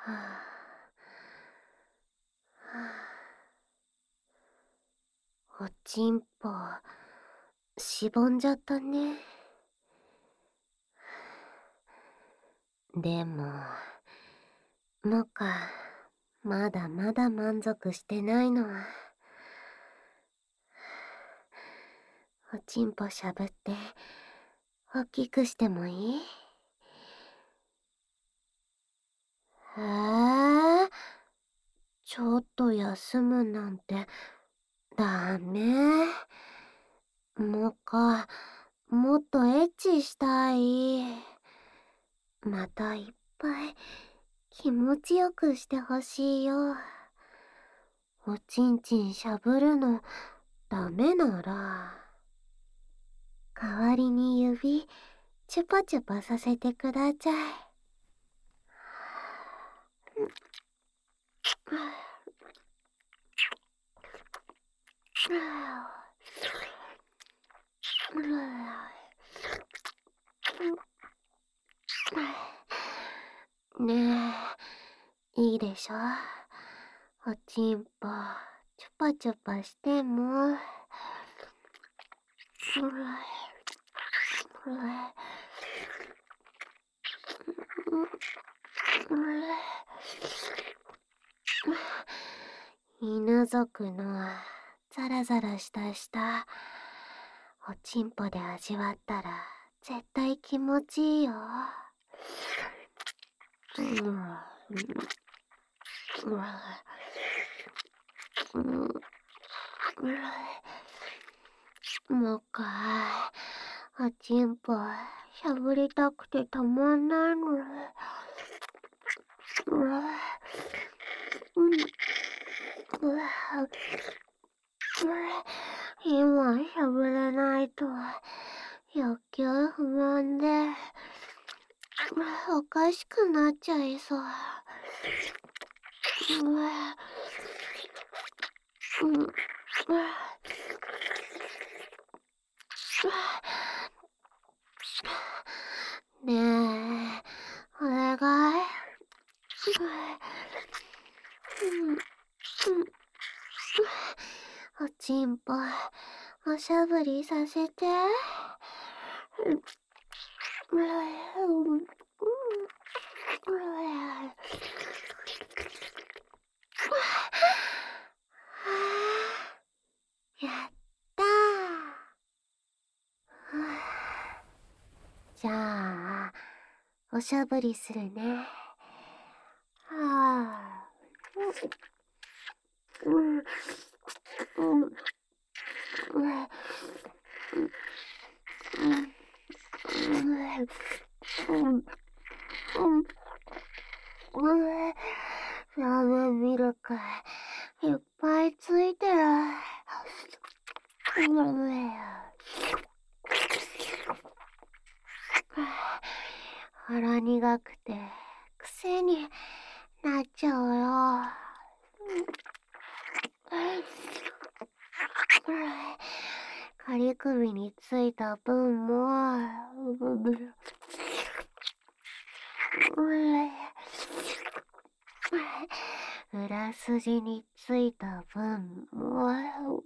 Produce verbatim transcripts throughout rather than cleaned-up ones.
はあ、はあ、おちんぽ、しぼんじゃったね。でも、モカ、まだまだ満足してないの。おちんぽしゃぶって、大きくしてもいい？へえ、ちょっと休むなんて、ダメ。モカ、もっとエッチしたい。またいっぱい気持ちよくしてほしいよ。おちんちんしゃぶるのダメなら、代わりに指チュパチュパさせてください。ねえ、いいでしょ。おちんぽ、チュパチュパしても。犬族のザラザラした舌、おちんぽで味わったら絶対気持ちいいよ。もうかい、おちんぽしゃぶりたくてたまんないの。今しゃぶれないと欲求不満でおかしくなっちゃいそう。ねえ、お願い。おちんぽ、おしゃぶりさせて。やったー。じゃあ、おしゃぶりするね。はあ。ラーメンミルクいっぱいついてる。腹苦くて癖になっちゃうよ。仮首についた分も裏筋についた分も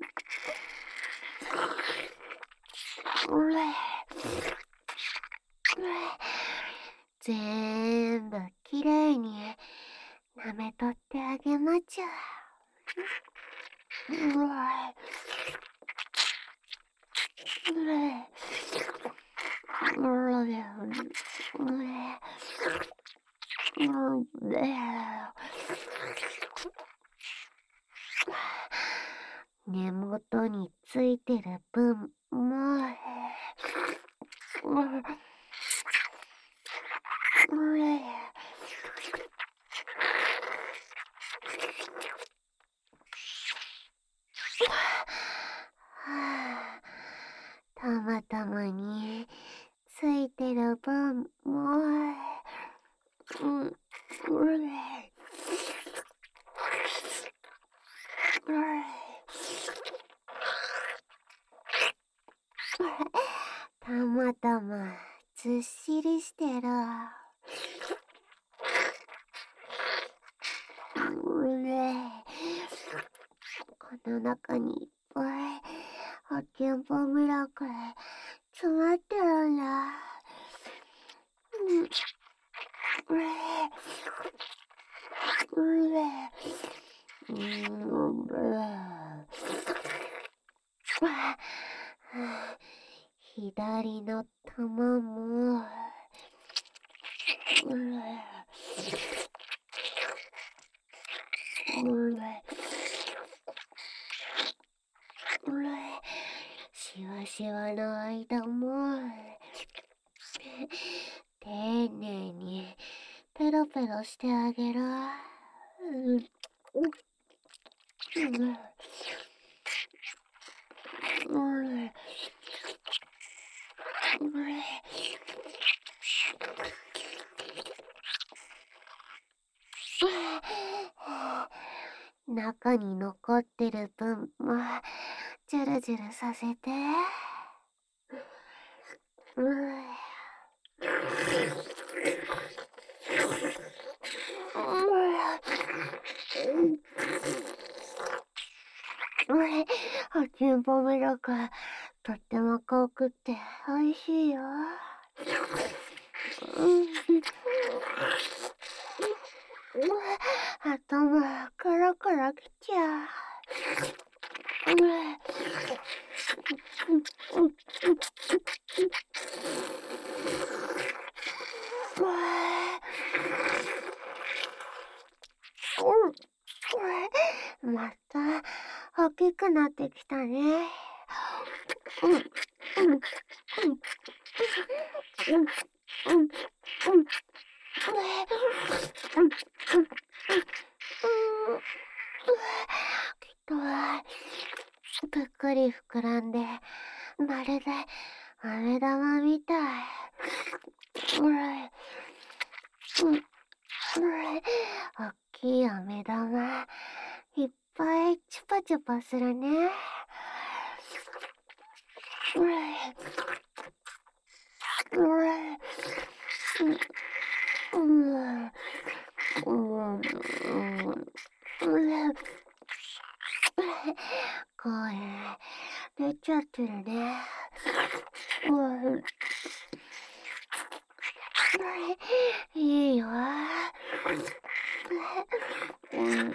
全部きれいに舐めとってあげまちゅ。根元についてる分もたまたまについてる分もたまたまずっしりしてる。 の中にいっぱい発見ポミラクル詰まってるんだ。うん。うれうれうんうれ左の玉もうれうれうれしわしわの間も丁寧にペロペロしてあげる。うんうん中に残ってる分もジュルジュルさせて。うん発見ポミラクルとっても濃くって美味しいよ。うん頭カラカラきちゃう。また大きくなってきたね。うんうんうんうんうんきっとぷっくり膨らんでまるで飴玉みたい。うれうんうれおっきい飴玉いっぱいチュパチュパするね。うれうれうんうんうん声出ちゃってるね。うんいいよ。うん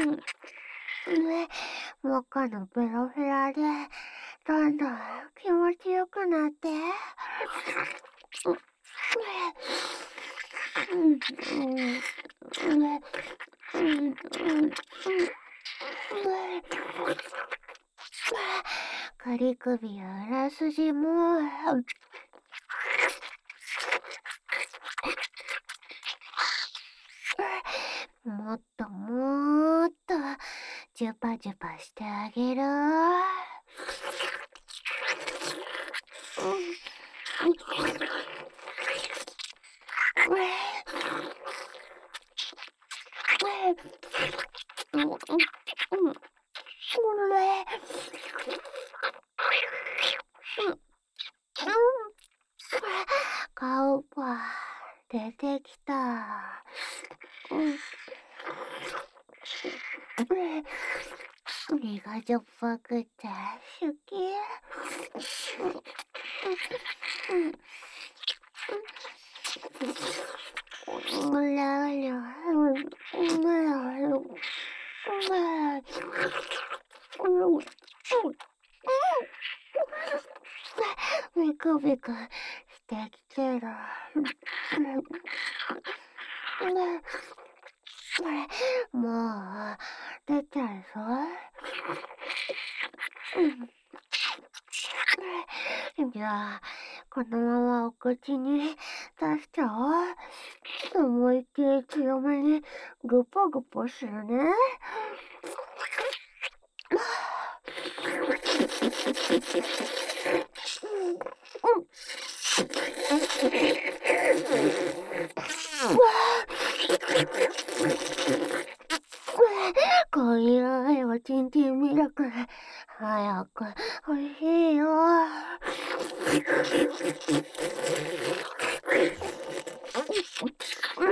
モカのペロペラでどんどん気持ちよくなって。仮首や裏筋ももっともっとジュパジュパしてあげる。顔が出てきた。身がじょっぱくて好き。うらうらうらうらビクビクしてきてる。もう出ちゃいそう。じゃあこのままお口に出しちゃおう。思いっきり強めにグポグポするね。こういうおちんちんミルク早く欲しいよ。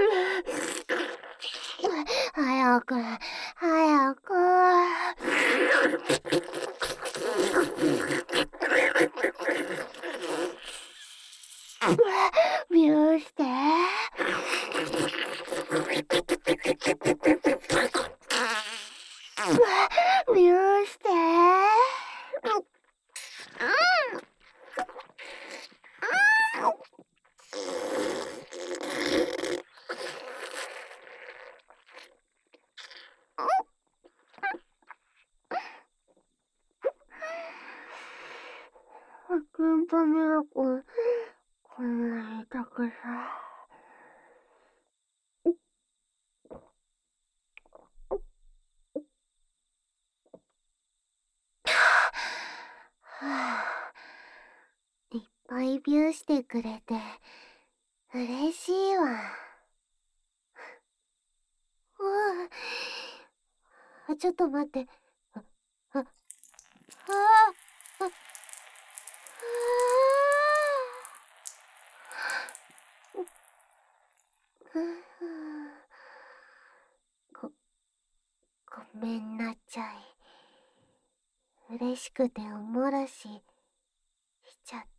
早く早く。 ビューして。ビューして。キンパミルク、こんなにたくさん。いっぱいビューしてくれて嬉しいわ。うん。ちょっと待って。あ、あ、あ、あ、あ、ご、ごめんなちゃい。嬉しくておもらししちゃった。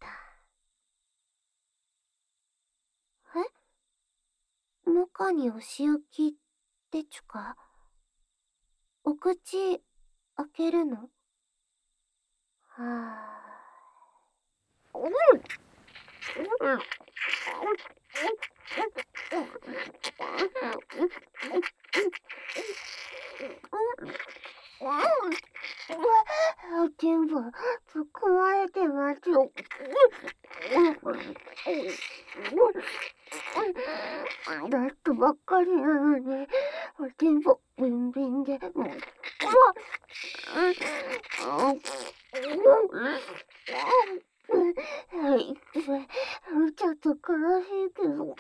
え？むかにお仕置きってちゅか？お口開けるの？はあ。うん。全部突っ込まれてますよ。ラストばっかりなのに全部ビンビンで。うわっ。はい、ちょっと悲しいけど。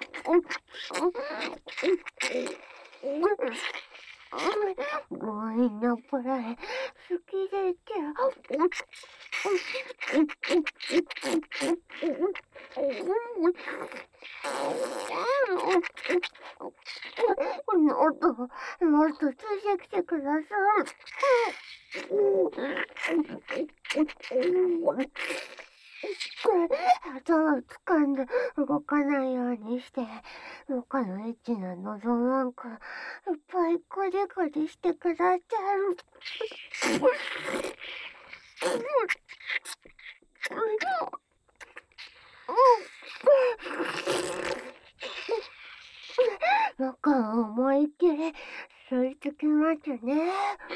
ごめんなこれ好きでって。もっともっとついてきてください。頭掴んで動かないようにして、どっかのエッチな望なんかいっぱいコリコリしてくださる。なんか思いっきり吸い付きますね。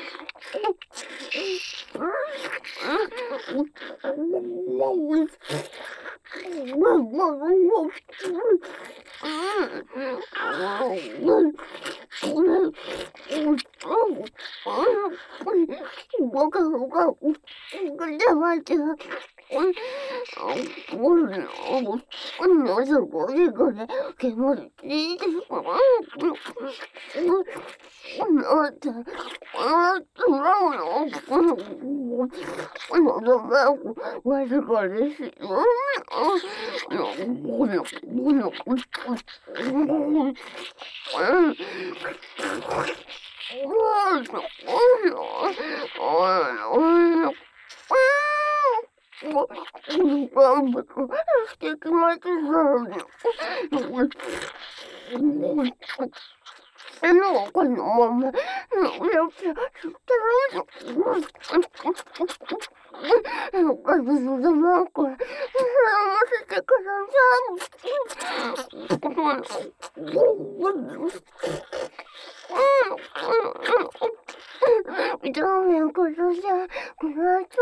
わずかですよ。してきました。えのこのまま、やっちゃったら、よかったのだな、これ。飲ませてください。ダメこそじゃ、くださ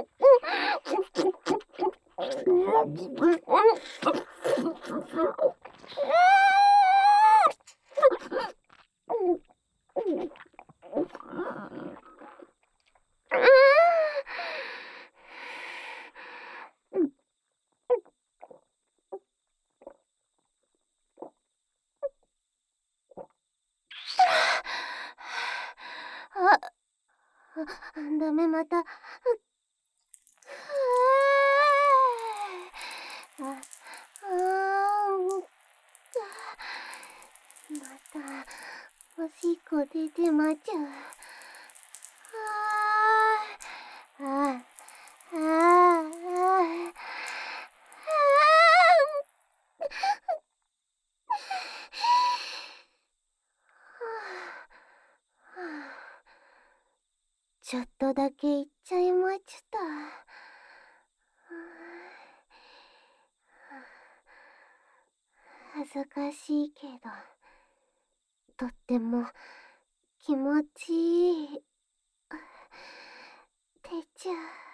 あ、ダメまた。あ、あ、またおしっこ出てまちゃう。あちょっとだけ言っちゃいました。恥ずかしいけど、とっても気持ちいい。てちゃ